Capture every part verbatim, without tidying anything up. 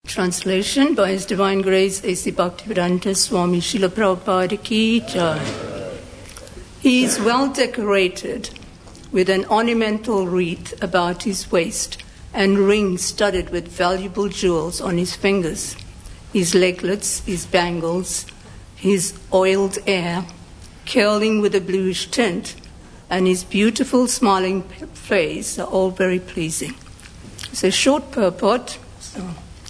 Translation by His Divine Grace A C Bhaktivedanta Swami Srila Prabhupada Ki Jai. He is well decorated with an ornamental wreath about his waist and rings studded with valuable jewels on his fingers, his leglets, his bangles, his oiled hair, curling with a bluish tint, and his beautiful smiling face are all very pleasing. It's a short purport. So.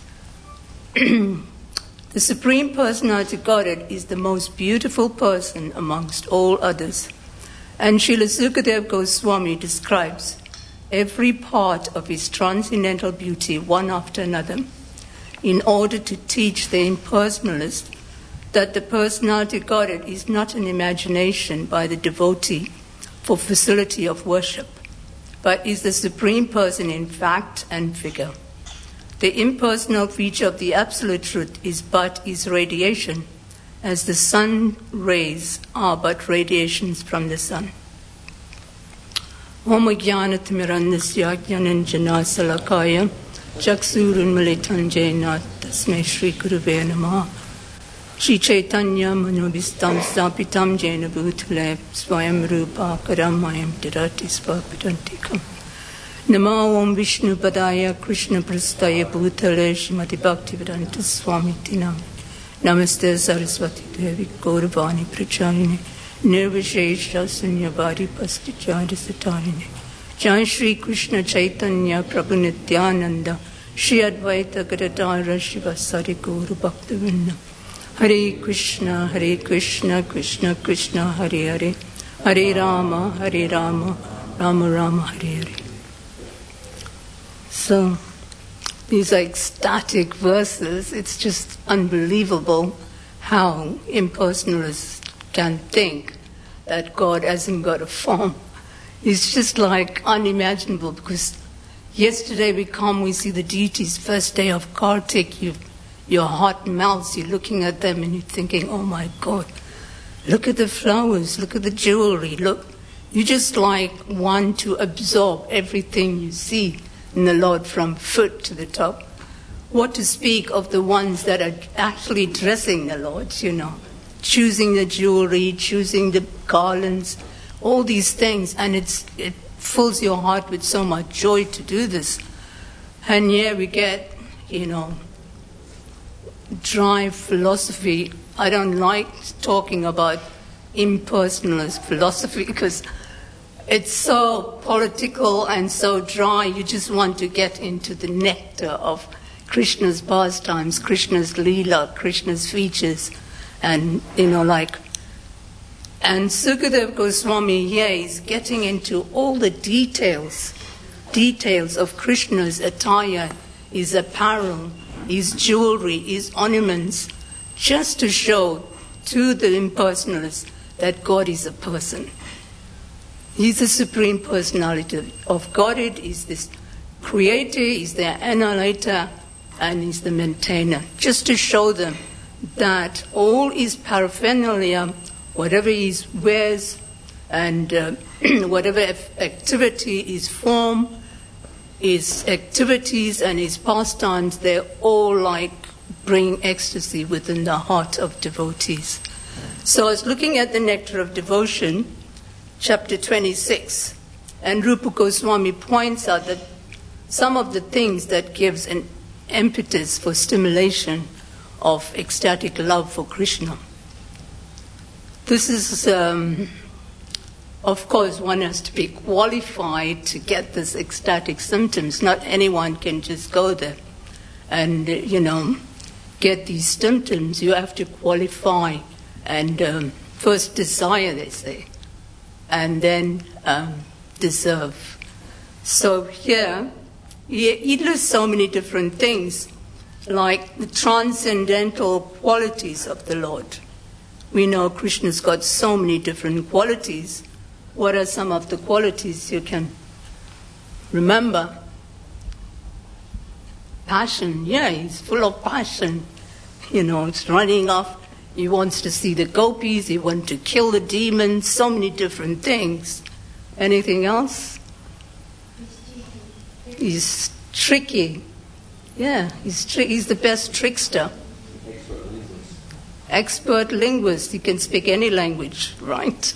The Supreme Personality Godhead is the most beautiful person amongst all others. And Srila Sukadeva Goswami describes every part of his transcendental beauty one after another in order to teach the impersonalist that the Personality Godhead is not an imagination by the devotee for facility of worship, but is the Supreme Person in fact and figure. The impersonal feature of the Absolute Truth is but his radiation, as the sun rays are but radiations from the sun. Om Jnanatimirandasya Jnananjana Salakaya Chaksurun Militanjena Tasmai Shri Guruve Namaha Shri Chaitanya Manobhistam Sapitam Jena Bhutale Swayam Rupa Karamayam Tirati Svapadantikam Namo Om Vishnu Padaya Krishna Prastaya Bhutale Shrimati Bhaktivedanta Swami Tinam Namaste Saraswati Devi Gauravani Pracharini Nirvishesha Sunyabhari Pastichari Satarini Jai Shri Krishna Chaitanya Prabhu Nityananda Shri Advaita Gadadara Shiva Sari Gauru Bhaktavinda Hare Krishna Hare Krishna Krishna Krishna Hare Hare Hare Rama Hare Rama Rama Rama Hare Hare. So these are ecstatic verses. It's just unbelievable how impersonalists can think that God hasn't got a form. It's just like unimaginable, because yesterday we come, we see the deities, first day of Kartik, you, your heart melts, you're looking at them and you're thinking, oh my God, look at the flowers, look at the jewelry, look. You just like want to absorb everything you see in the Lord from foot to the top. What to speak of the ones that are actually dressing the Lord, you know, choosing the jewelry, choosing the garlands, all these things, and it's it fills your heart with so much joy to do this. And yeah, we get, you know, dry philosophy. I don't like talking about impersonalist philosophy because it's so political and so dry. You just want to get into the nectar of Krishna's pastimes, Krishna's Leela, Krishna's features, and, you know, like, and Sukadeva Goswami here is getting into all the details, details of Krishna's attire, his apparel, his jewelry, his ornaments, just to show to the impersonalists that God is a person. He's the Supreme Personality of Godhead. He's this creator, he's the annihilator, and he's the maintainer. Just to show them that all his paraphernalia, whatever he wears, and uh, whatever activity, his form, his activities and his pastimes, they're all like bring ecstasy within the heart of devotees. So I was looking at the Nectar of Devotion, chapter twenty-six, and Rupa Goswami points out that some of the things that gives an impetus for stimulation of ecstatic love for Krishna. This is, um, of course, one has to be qualified to get this ecstatic symptoms. Not anyone can just go there and, you know, get these symptoms. You have to qualify and um, first desire, they say, and then um, deserve. So here, he, he lists so many different things, like the transcendental qualities of the Lord. We know Krishna's got so many different qualities. What are some of the qualities you can remember? Passion, yeah, he's full of passion. You know, it's running off. He wants to see the gopis, he wants to kill the demons, so many different things. Anything else? He's tricky. Yeah, he's, tri- he's the best trickster. Expert linguist. He can speak any language, right?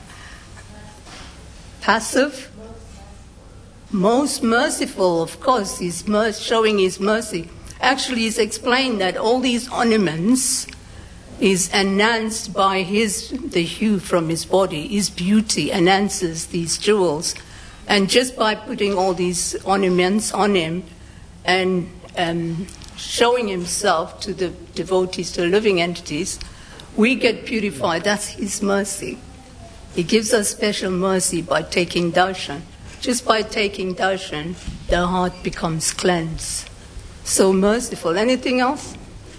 Passive? Most merciful, of course. He's mer- showing his mercy. Actually, he's explained that all these ornaments is enhanced by his the hue from his body. His beauty enhances these jewels. And just by putting all these ornaments on him and um, showing himself to the devotees, to living entities, we get purified. That's his mercy. He gives us special mercy by taking darshan. Just by taking darshan, the heart becomes cleansed. So merciful. Anything else?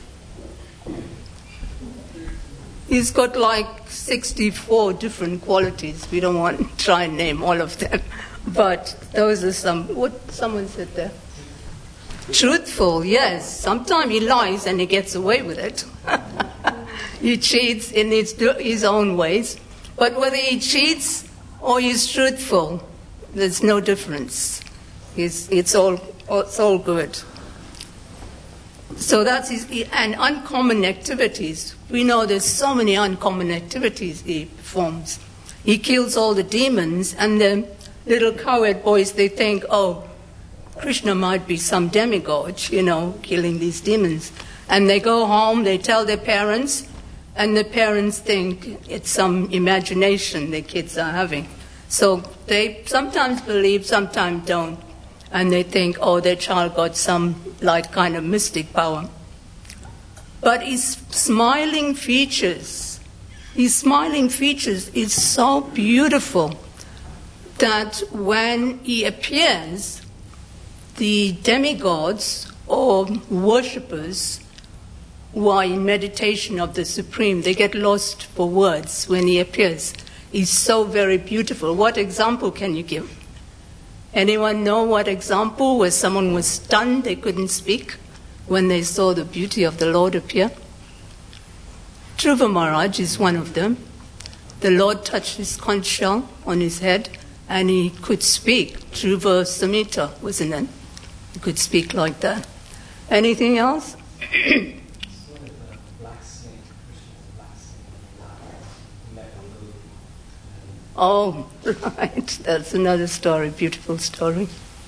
He's got like sixty-four different qualities. We don't want to try and name all of them. But those are some. What someone said there? Truthful, yes. Sometimes he lies and he gets away with it. He cheats in his, his own ways. But whether he cheats or he's truthful, there's no difference. It's, it's, all, it's all good. So that's his, and uncommon activities. We know there's so many uncommon activities he performs. He kills all the demons, and the little cowherd boys, they think, oh, Krishna might be some demigod, you know, killing these demons. And they go home, they tell their parents, and the parents think it's some imagination the kids are having. So they sometimes believe, sometimes don't. And they think, oh, their child got some, like, kind of mystic power. But his smiling features, his smiling features is so beautiful that when he appears, the demigods or worshippers who are in meditation of the Supreme, they get lost for words when he appears. He's so very beautiful. What example can you give? Anyone know what example where someone was stunned, they couldn't speak when they saw the beauty of the Lord appear? Dhruva Maharaj is one of them. The Lord touched his conch shell on his head and he could speak. Dhruva Samhita, wasn't it? He could speak like that. Anything else? Oh, right. That's another story, beautiful story.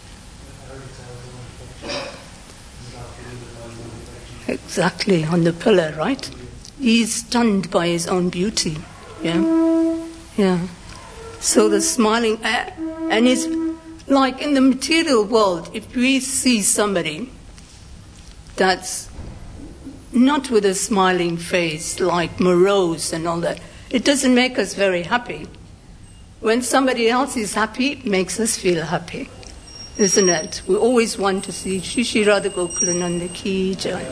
Exactly, on the pillar, right? He's stunned by his own beauty. Yeah? Yeah. So the smiling, uh, and it's like in the material world, if we see somebody that's not with a smiling face, like morose and all that, it doesn't make us very happy. When somebody else is happy, it makes us feel happy, isn't it? We always want to see Shri Shri Radha Gokulananda Ki Jai.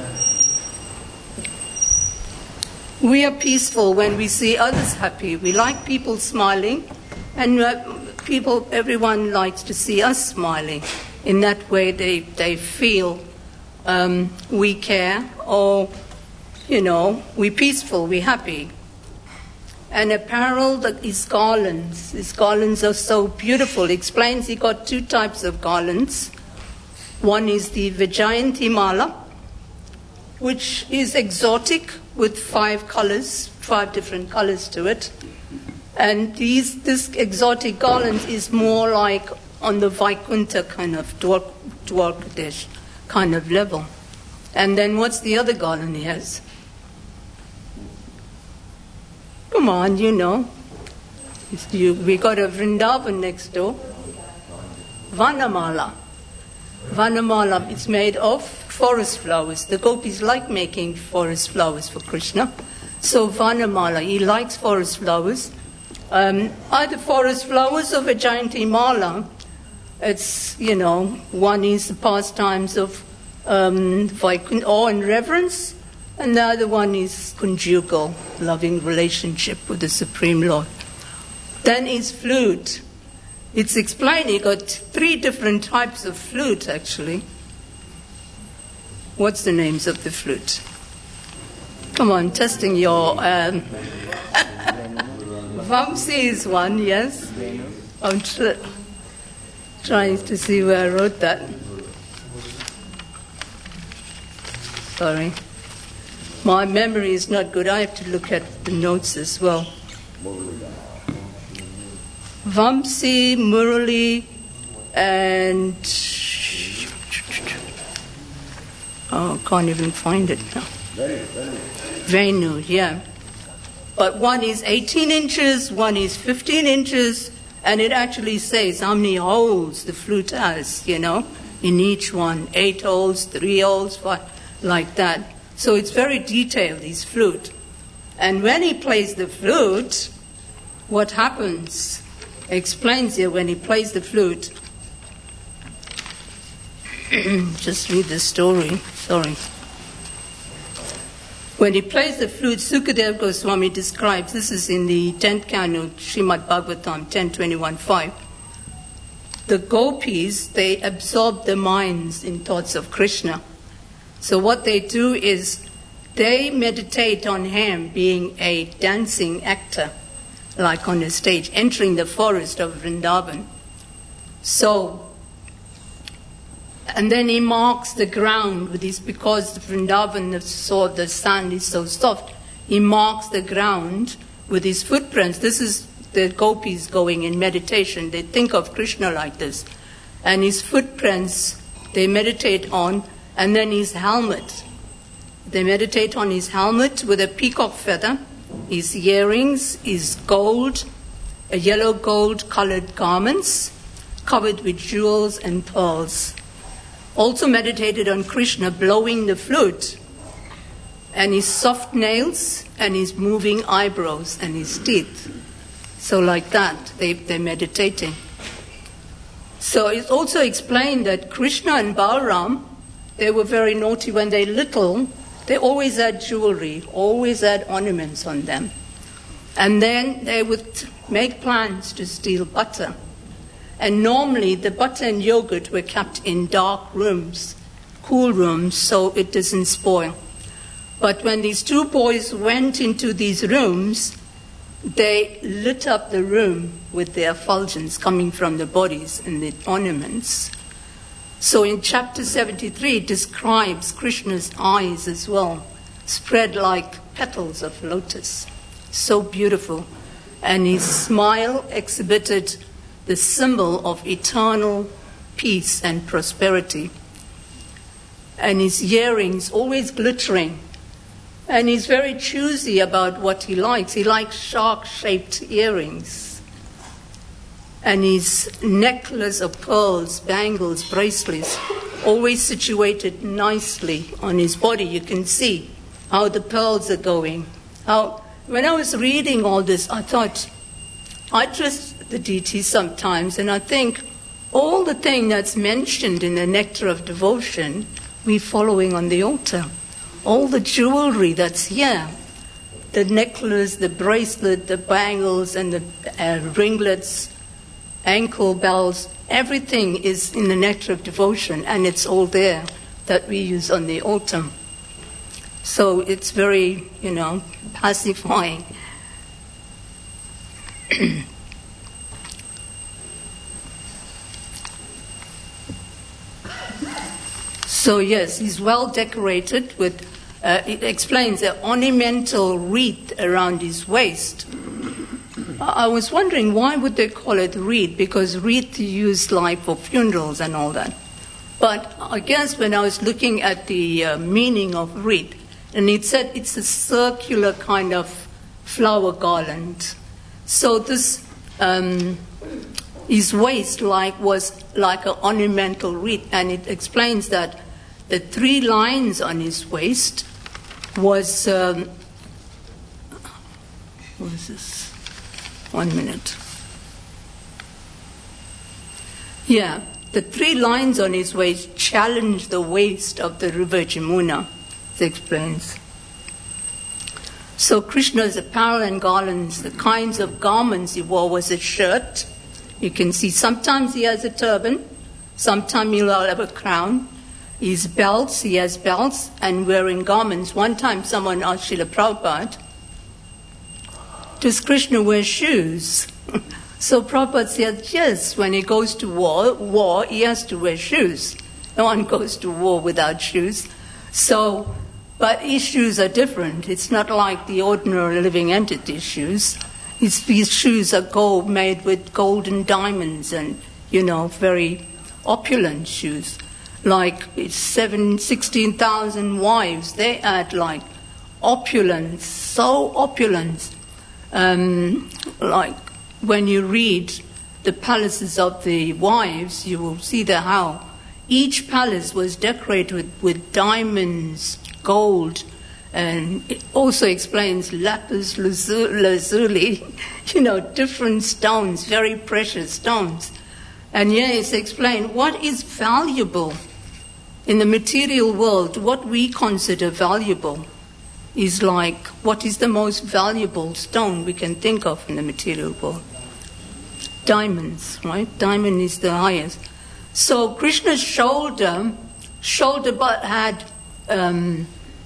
We are peaceful when we see others happy. We like people smiling, and uh, people, everyone likes to see us smiling. In that way, they, they feel um, we care, or, you know, we're peaceful, we're happy. And apparel that is garlands. His garlands are so beautiful. He explains he got two types of garlands. One is the Vijayanti Mala, which is exotic with five colors, five different colors to it. And these, this exotic garland is more like on the Vaikuntha kind of Dwarkadesh kind of level. And then what's the other garland he has? Come on, you know. You, we got a Vrindavan next door. Vanamala. Vanamala is made of forest flowers. The gopis like making forest flowers for Krishna. So Vanamala, he likes forest flowers. Um, either forest flowers or Vijayanti Mala. It's, you know, one is the pastimes of um, awe and reverence. And the other one is conjugal, loving relationship with the Supreme Lord. Then is flute. It's explained he got three different types of flute, actually. What's the names of the flute? Come on, testing your... Um... Vamsi is one, yes. I'm tr- trying to see where I wrote that. Sorry. My memory is not good. I have to look at the notes as well. Vamsi, Murali, and... Oh, I can't even find it now. Venu, yeah. But one is eighteen inches, one is fifteen inches, and it actually says how many holes the flute has, you know, in each one. Eight holes, three holes, five, like that. So it's very detailed, his flute. And when he plays the flute, what happens? It explains here when he plays the flute. Just read the story, sorry. When he plays the flute, Sukadeva Goswami describes, this is in the tenth Canto, Srimad Bhagavatam, ten twenty-one five. The gopis, they absorb their minds in thoughts of Krishna. So what they do is they meditate on him being a dancing actor, like on the stage, entering the forest of Vrindavan. So, and then he marks the ground with his, because the Vrindavan, the, so the sand is so soft, he marks the ground with his footprints. This is the gopis going in meditation. They think of Krishna like this. And his footprints, they meditate on, and then his helmet. They meditate on his helmet with a peacock feather, his earrings, his gold, a yellow gold colored garments covered with jewels and pearls. Also meditated on Krishna blowing the flute, and his soft nails, and his moving eyebrows, and his teeth. So like that, they, they're meditating. So it's also explained that Krishna and Balaram, they were very naughty when they were little. They always had jewelry, always had ornaments on them. And then they would make plans to steal butter. And normally the butter and yogurt were kept in dark rooms, cool rooms, so it doesn't spoil. But when these two boys went into these rooms, they lit up the room with their effulgence coming from the bodies and the ornaments. So in chapter seventy-three, it describes Krishna's eyes as well, spread like petals of lotus. So beautiful. And his smile exhibited the symbol of eternal peace and prosperity. And his earrings always glittering. And he's very choosy about what he likes. He likes shark-shaped earrings. And his necklace of pearls, bangles, bracelets, always situated nicely on his body. You can see how the pearls are going. How, when I was reading all this, I thought, I trust the deities sometimes, and I think all the thing that's mentioned in the Nectar of Devotion, we're following on the altar. All the jewelry that's here, the necklace, the bracelet, the bangles, and the uh, ringlets, ankle bells, everything is in the Nectar of Devotion, and it's all there that we use on the altar. So it's very, you know, pacifying. So yes, he's well decorated with, uh, it explains, an ornamental wreath around his waist. I was wondering, why would they call it wreath? Because wreath used like for funerals and all that. But I guess when I was looking at the uh, meaning of wreath, and it said it's a circular kind of flower garland. So this, um, his waist like was like an ornamental wreath, and it explains that the three lines on his waist was, um, what is this? One minute. Yeah, the three lines on his waist challenged the waist of the river Jamuna, it explains. So Krishna's apparel and garlands, the kinds of garments he wore was a shirt. You can see sometimes he has a turban, sometimes he'll have a crown. His belts, he has belts and wearing garments. One time someone asked Srila Prabhupada, does Krishna wear shoes? So Prabhupada said, yes, when he goes to war, war, he has to wear shoes. No one goes to war without shoes. So But issues are different. It's not like the ordinary living entity shoes. It's, these shoes are gold, made with gold and diamonds and, you know, very opulent shoes. Like it's seven, sixteen thousand wives. They had like opulence, so opulent. Um, like when you read the palaces of the wives, you will see the how each palace was decorated with, with diamonds, gold, and it also explains lapis lazuli, you know, different stones, very precious stones. And here it's explained what is valuable in the material world. What we consider valuable is like, what is the most valuable stone we can think of in the material world? Diamonds, right? Diamond is the highest. So Krishna's shoulder, shoulder but had um,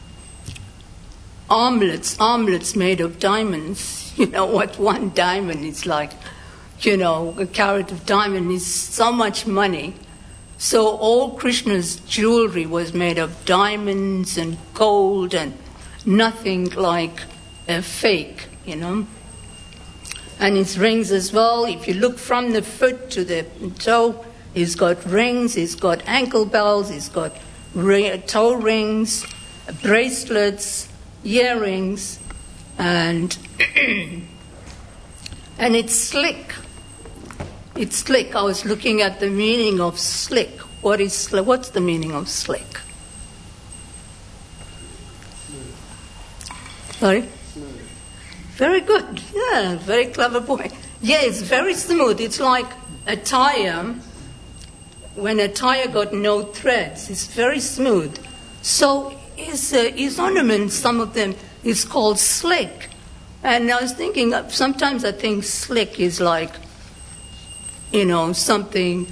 armlets, armlets made of diamonds. You know what one diamond is like. You know, a carat of diamond is so much money. So all Krishna's jewelry was made of diamonds and gold and nothing like a fake, you know. And his rings as well, if you look from the foot to the toe, he's got rings, he's got ankle bells, he's got ring, toe rings, bracelets, earrings, and and it's slick. It's slick. I was looking at the meaning of slick. What is slick? What's the meaning of slick? Sorry? Smooth. Very good. Yeah, very clever boy. Yeah, it's very smooth. It's like a tire. When a tire got no threads, it's very smooth. So his, uh, his ornaments, some of them, is called slick. And I was thinking, sometimes I think slick is like, you know, something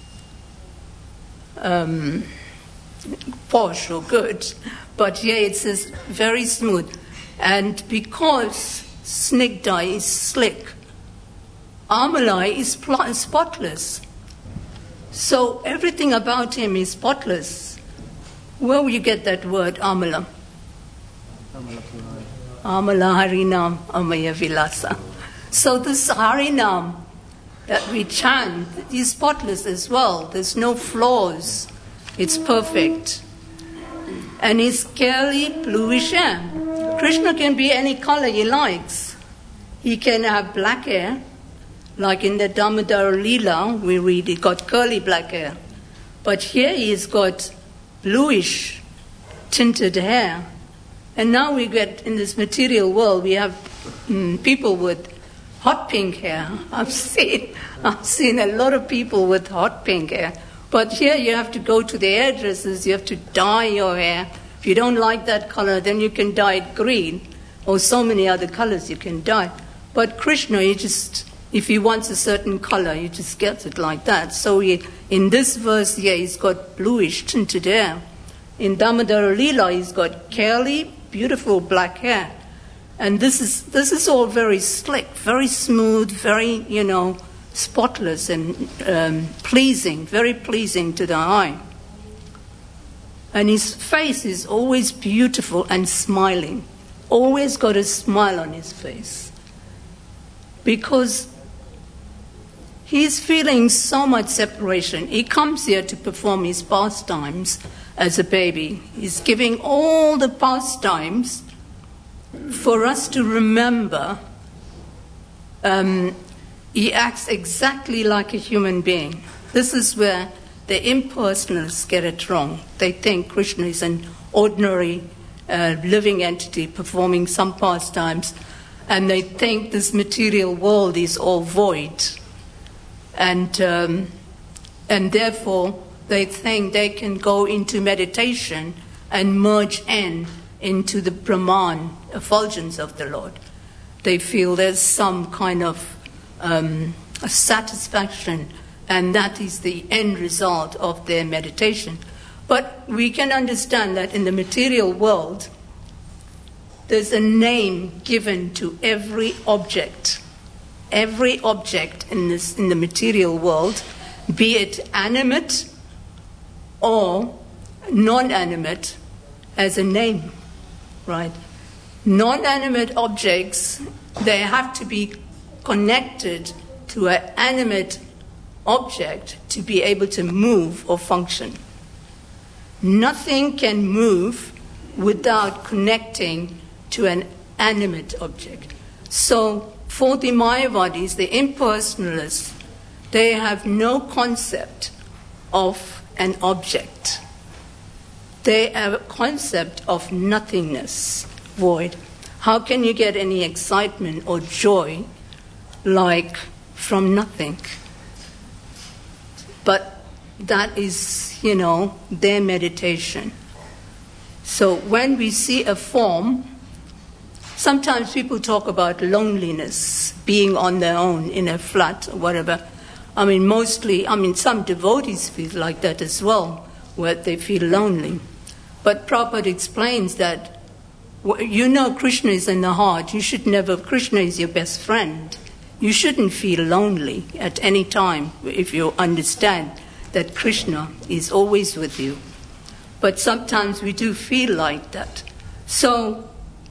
um, posh or good. But yeah, it says very smooth. And because Snigdha is slick, Amalai is pl- spotless. So everything about him is spotless. Where will you get that word, Amala? Amala Harinam Amaya Vilasa. So this Harinam that we chant is spotless as well. There's no flaws. It's perfect. And it's clearly bluish hair. Krishna can be any color he likes. He can have black hair. Like in the Damodara Leela, we read he got curly black hair. But here he's got bluish tinted hair. And now we get, in this material world, we have mm, people with hot pink hair. I've seen, I've seen a lot of people with hot pink hair. But here you have to go to the hairdressers, you have to dye your hair. If you don't like that color, then you can dye it green, or so many other colors you can dye. But Krishna, he just, if he wants a certain color, he just gets it like that. So he, in this verse here, he's got bluish tinted hair. In Damodara Leela, he's got curly, beautiful black hair. And this is this is all very slick, very smooth, very, you know, spotless and um, pleasing, very pleasing to the eye. And his face is always beautiful and smiling. Always got a smile on his face. Because he's feeling so much separation. He comes here to perform his pastimes as a baby. He's giving all the pastimes for us to remember. Um, he acts exactly like a human being. This is where the impersonalists get it wrong. They think Krishna is an ordinary uh, living entity performing some pastimes, and they think this material world is all void. And um, and therefore they think they can go into meditation and merge in into the Brahman effulgence of the Lord. They feel there's some kind of um, a satisfaction, and that is the end result of their meditation. But we can understand that in the material world, there's a name given to every object. Every object in this in the material world, be it animate or non-animate, has a name. right? Non-animate objects, they have to be connected to an animate object to be able to move or function. Nothing can move without connecting to an animate object. So for the Mayavadis, the impersonalists, they have no concept of an object. They have a concept of nothingness, void. How can you get any excitement or joy like from nothing? But that is, you know, their meditation. So when we see a form, sometimes people talk about loneliness, being on their own in a flat or whatever. I mean, mostly, I mean, some devotees feel like that as well, where they feel lonely. But Prabhupada explains that, you know, Krishna is in the heart. You should never, Krishna is your best friend. You shouldn't feel lonely at any time if you understand that Krishna is always with you. But sometimes we do feel like that. So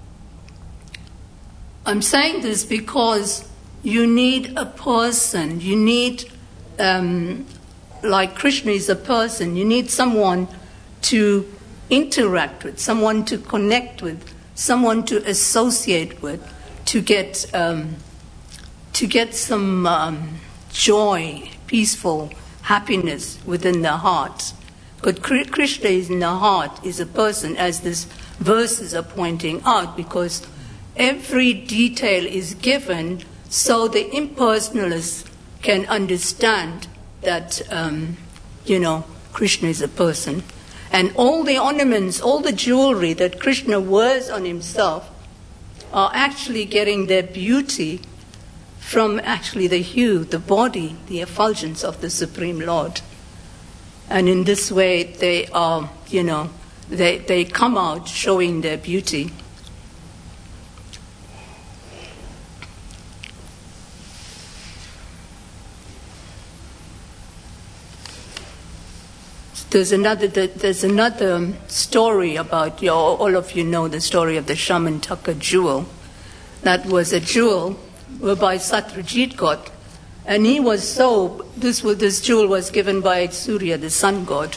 I'm saying this because you need a person. You need, um, like Krishna is a person, you need someone to interact with, someone to connect with, someone to associate with, to get um, to get some um, joy, peaceful happiness within the heart. Because Krishna is in the heart, is a person, as this verses are pointing out, because every detail is given so the impersonalists can understand that, um, you know, Krishna is a person. And all the ornaments, all the jewelry that Krishna wears on himself are actually getting their beauty from actually the hue, the body, the effulgence of the Supreme Lord. And in this way, they are, you know, they, they come out showing their beauty. There's another, there's another story about, you know, all of you know the story of the Shamantaka jewel. That was a jewel whereby Satyajit got. And he was so, this was, this jewel was given by Surya, the sun god.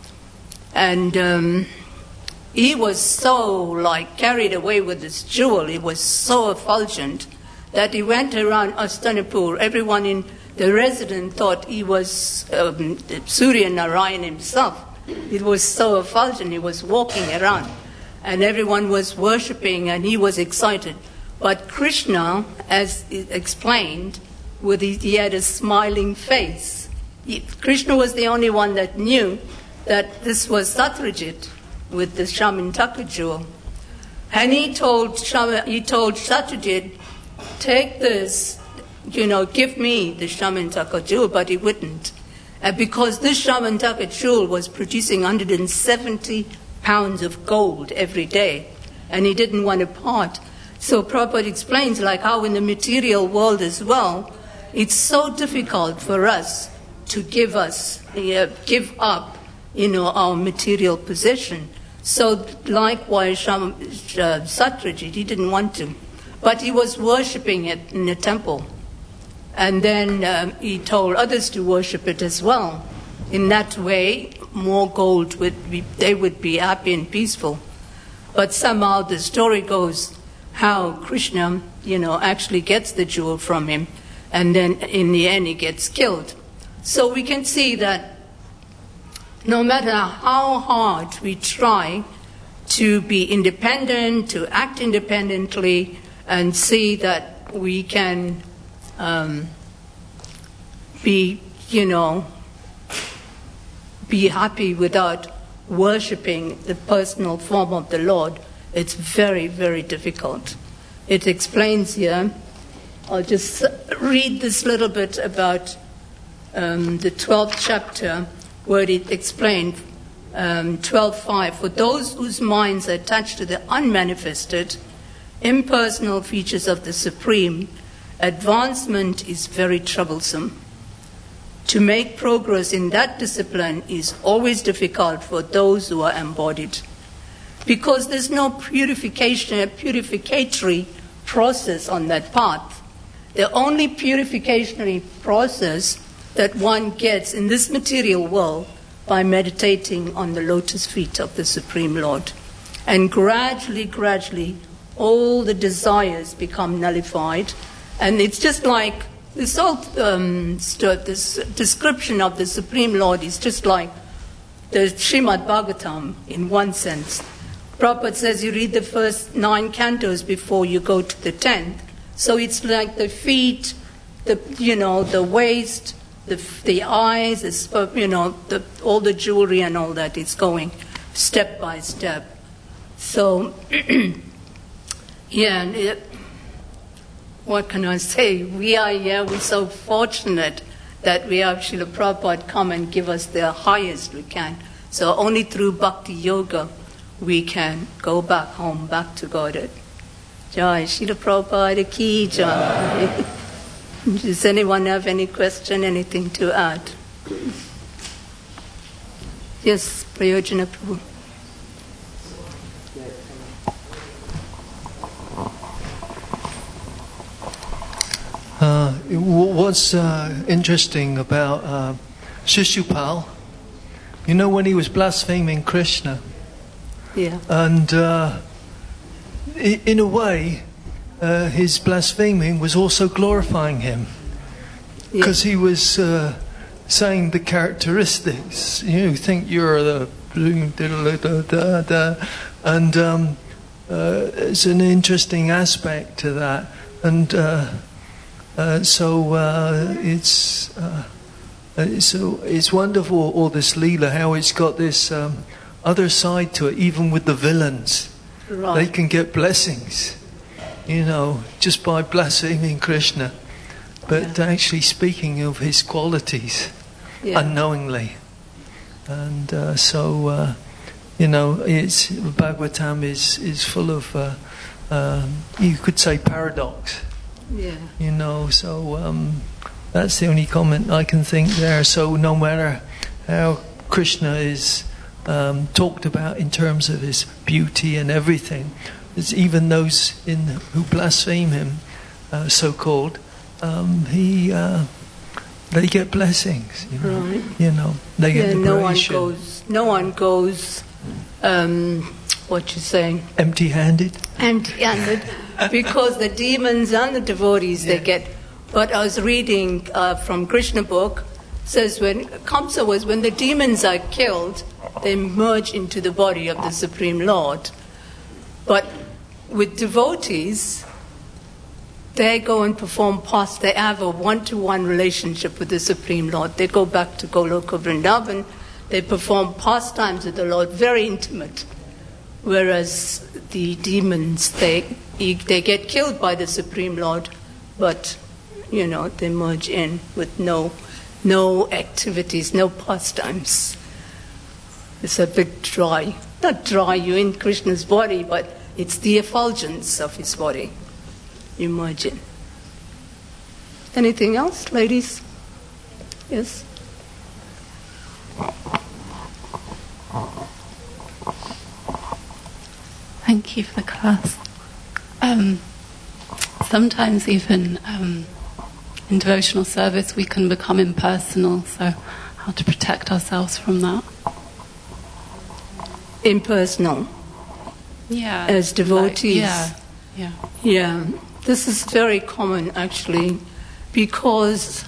And um, he was so, like, carried away with this jewel. It was so effulgent that he went around Astanapur. Everyone in the resident thought he was um, Surya Narayan himself. It was so effulgent, he was walking around. And everyone was worshipping, and he was excited. But Krishna, as explained, with his, he had a smiling face. He, Krishna was the only one that knew that this was Satyajit with the Shamantaka jewel. And he told, he told Satyajit, take this, you know, give me the Shamantaka jewel, but he wouldn't. And because this Shamantaka jewel was producing one hundred seventy pounds of gold every day, and he didn't want to part. So Prabhupada explains like how in the material world as well, it's so difficult for us to give us, uh, give up, you know, our material possession. So likewise, Sham, uh, Satyajit, he didn't want to. But he was worshipping it in the temple. And then um, he told others to worship it as well. In that way, more gold would be, they would be happy and peaceful. But somehow the story goes how Krishna, you know, actually gets the jewel from him, and then in the end he gets killed. So we can see that no matter how hard we try to be independent, to act independently, and see that we can um, be, you know, be happy without worshipping the personal form of the Lord, it's very, very difficult. It explains here, I'll just read this little bit about um, the twelfth chapter, where it explained, um, twelve five, for those whose minds are attached to the unmanifested, impersonal features of the Supreme, advancement is very troublesome. To make progress in that discipline is always difficult for those who are embodied. because there's no purification, purificatory process on that path. The only purificatory process that one gets in this material world by meditating on the lotus feet of the Supreme Lord. And gradually, gradually, all the desires become nullified. And it's just like this whole um, st- this description of the Supreme Lord is just like the Srimad Bhagavatam in one sense. Prabhupada says you read the first nine cantos before you go to the tenth. So it's like the feet, the you know, the waist, the the eyes, the, you know, the, all the jewelry and all that is going step by step. So, yeah, and it, what can I say? We are here, we're so fortunate that we have Srila Prabhupada come and give us the highest we can. So only through Bhakti Yoga we can go back home, back to Godhead. Jai Srila Prabhupada ki jai. Does anyone have any question, anything to add? Yes, Prayojana Prabhu. Uh, what's uh, interesting about uh, Shishupal, you know, when he was blaspheming Krishna, yeah, and uh, in a way, uh, his blaspheming was also glorifying him, because yeah. he was uh, saying the characteristics. You think you're the and um, uh, it's an interesting aspect to that, and. Uh, Uh, so uh, it's uh, so it's wonderful, all this Leela, how it's got this um, other side to it. Even with the villains, right. They can get blessings, you know, just by blaspheming Krishna, but yeah. actually speaking of his qualities yeah. unknowingly. And uh, so uh, you know, it's Bhagavatam is is full of uh, um, you could say paradox. Yeah. You know, so um, that's the only comment I can think there. So no matter how Krishna is um, talked about in terms of his beauty and everything, it's even those in who blaspheme him, uh, so-called, um, he uh, they get blessings. You know, right. you know they yeah, get no one liberation. goes. No one goes. Um, what you saying? Empty-handed. Empty-handed. Because the demons and the devotees, yeah. they get. But I was reading uh, from Krishna book, says when Kamsa was, when the demons are killed, they merge into the body of the Supreme Lord. But with devotees, they go and perform past, they have a one-to-one relationship with the Supreme Lord. They go back to Goloka Vrindavan, they perform pastimes with the Lord, very intimate. Whereas the demons, they they get killed by the Supreme Lord, but, you know, they merge in with no no activities, no pastimes. It's a bit dry. Not dry, you're in Krishna's body, but it's the effulgence of his body. You merge in. Anything else, ladies? Yes? Thank you for the class. Um, sometimes even um, in devotional service we can become impersonal, so how to protect ourselves from that? Impersonal? Yeah. As devotees? Like, yeah, yeah. Yeah. This is very common actually, because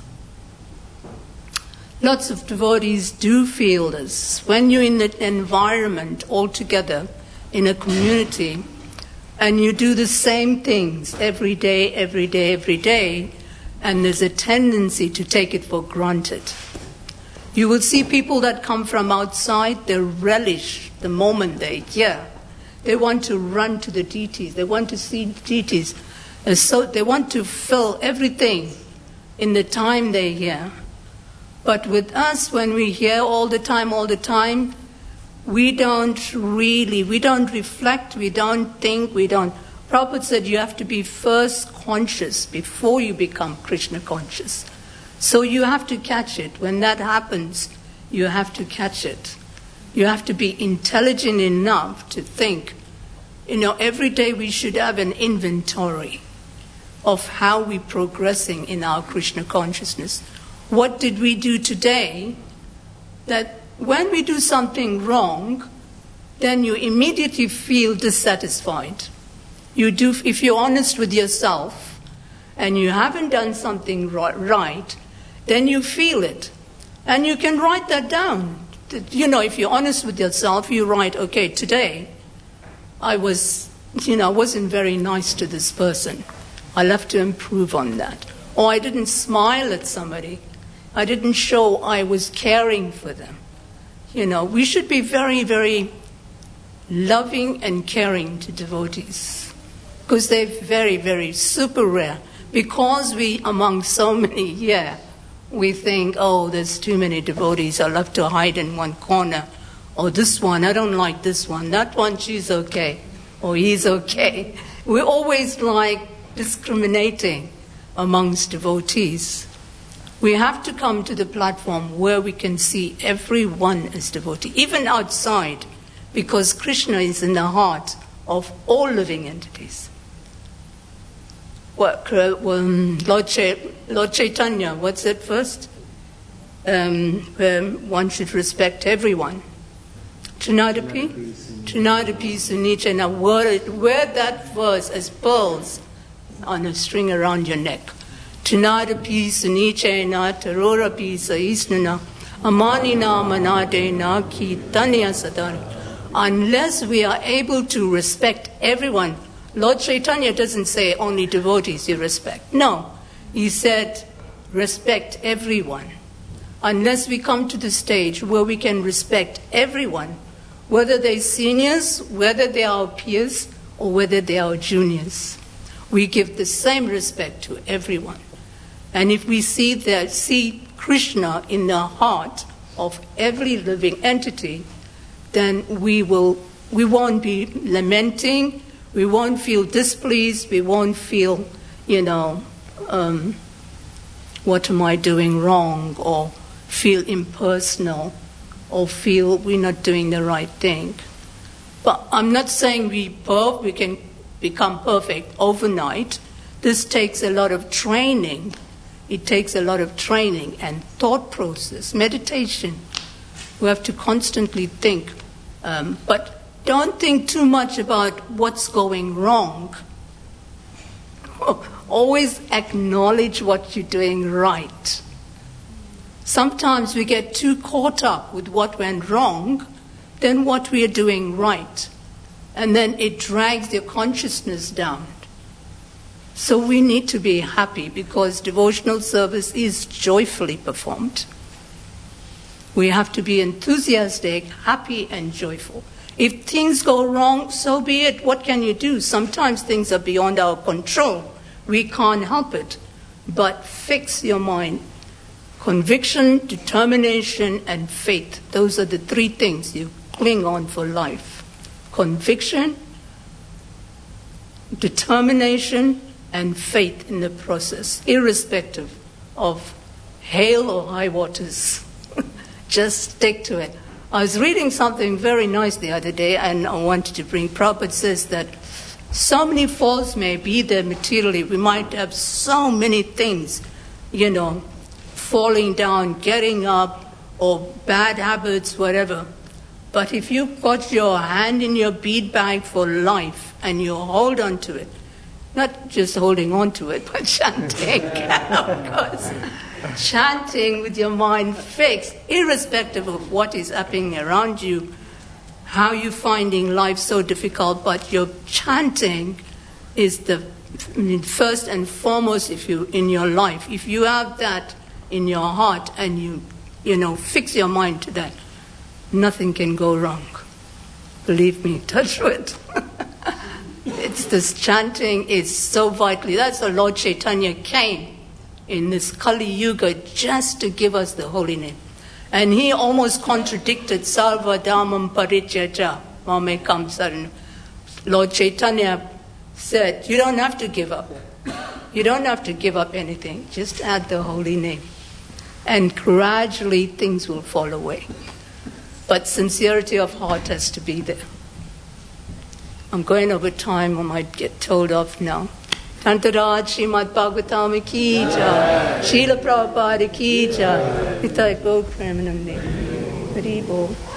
lots of devotees do feel this. When you're in the environment all together, in a community, and you do the same things every day, every day, every day, and there's a tendency to take it for granted. You will see people that come from outside, they relish the moment they hear. They want to run to the deities, they want to see deities, and so they want to fill everything in the time they hear. But with us, when we hear all the time, all the time, we don't really, we don't reflect, we don't think, we don't. Prabhupada said you have to be first conscious before you become Krishna conscious. So you have to catch it. When that happens, you have to catch it. You have to be intelligent enough to think, you know, every day we should have an inventory of how we're progressing in our Krishna consciousness. What did we do today that when we do something wrong, then you immediately feel dissatisfied. You do, if you're honest with yourself and you haven't done something right, then you feel it. And you can write that down. You know, if you're honest with yourself, you write, okay, today I was, you know, I wasn't very nice to this person. I'll have to improve on that. Or I didn't smile at somebody. I didn't show I was caring for them. You know, we should be very, very loving and caring to devotees because they're very, very super rare. Because we, among so many here, we think, oh, there's too many devotees, I'll have to hide in one corner. Or this one, I don't like this one. That one, she's okay. Or he's okay. We're always like discriminating amongst devotees. We have to come to the platform where we can see everyone as devotee, even outside, because Krishna is in the heart of all living entities. What, um, Lord, Ch- Lord Chaitanya, what's it first? Um, um, one should respect everyone. Trinadapi? Trinadapi Sunicha. Now wear, wear that verse as pearls on a string around your neck. Trinadapi Sunicha Tarorapi Saisnana Amanina Manadena Kitanya Sadari. Unless we are able to respect everyone, Lord Chaitanya doesn't say only devotees you respect. No, he said respect everyone. Unless we come to the stage where we can respect everyone, whether they're seniors, whether they are peers, or whether they are juniors. We give the same respect to everyone. And if we see that, see Krishna in the heart of every living entity, then we will, we won't be lamenting, we won't feel displeased, we won't feel, you know, um, what am I doing wrong, or feel impersonal, or feel we're not doing the right thing. But I'm not saying we both, we can become perfect overnight. This takes a lot of training. It takes a lot of training and thought process, meditation. We have to constantly think. Um, but don't think too much about what's going wrong. Always acknowledge what you're doing right. Sometimes we get too caught up with what went wrong than what we are doing right. And then it drags your consciousness down. So we need to be happy because devotional service is joyfully performed. We have to be enthusiastic, happy, and joyful. If things go wrong, so be it. What can you do? Sometimes things are beyond our control. We can't help it. But fix your mind. Conviction, determination, and faith. Those are the three things you cling on for life. Conviction, determination, and faith in the process, irrespective of hail or high waters. Just stick to it. I was reading something very nice the other day, and I wanted to bring. Prabhupada says that so many faults may be there materially. We might have so many things, you know, falling down, getting up, or bad habits, whatever. But if you put your hand in your bead bag for life and you hold on to it, not just holding on to it, but chanting, of course. Chanting with your mind fixed, irrespective of what is happening around you, how you're finding life so difficult, but your chanting is the first and foremost if you in your life. If you have that in your heart and you, you know, fix your mind to that, nothing can go wrong. Believe me, touch wood. It's this chanting is so vital. That's why Lord Chaitanya came in this Kali Yuga just to give us the holy name. And he almost contradicted Sarva Dhamam Parityaja Mamekam Saranam. Lord Chaitanya said, you don't have to give up. You don't have to give up anything. Just add the holy name. And gradually things will fall away. But sincerity of heart has to be there. I'm going over time, I might get told off now. Tantaraj Srimad Bhagavatam ki jai, Srila Prabhupada ki jai, Nitai Gaur Premanande. Hari Bol.